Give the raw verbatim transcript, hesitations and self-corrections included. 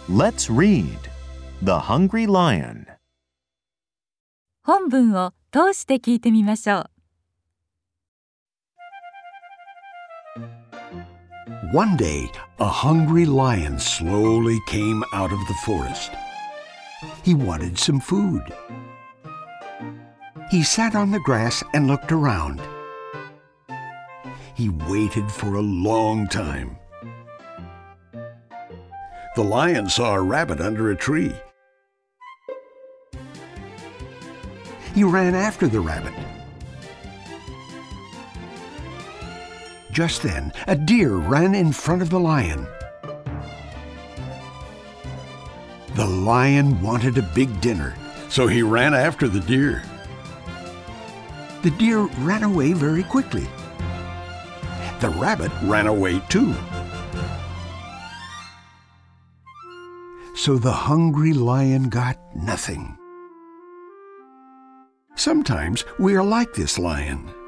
Let's read The Hungry Lion. 本文を通して聞いてみましょう。 One day, a hungry lion slowly came out of the forest. He wanted some food. He sat on the grass and looked around. He waited for a long time. The lion saw a rabbit under a tree. He ran after the rabbit. Just then, a deer ran in front of the lion. The lion wanted a big dinner, so he ran after the deer. The deer ran away very quickly. The rabbit ran away too. So the hungry lion got nothing. Sometimes we are like this lion.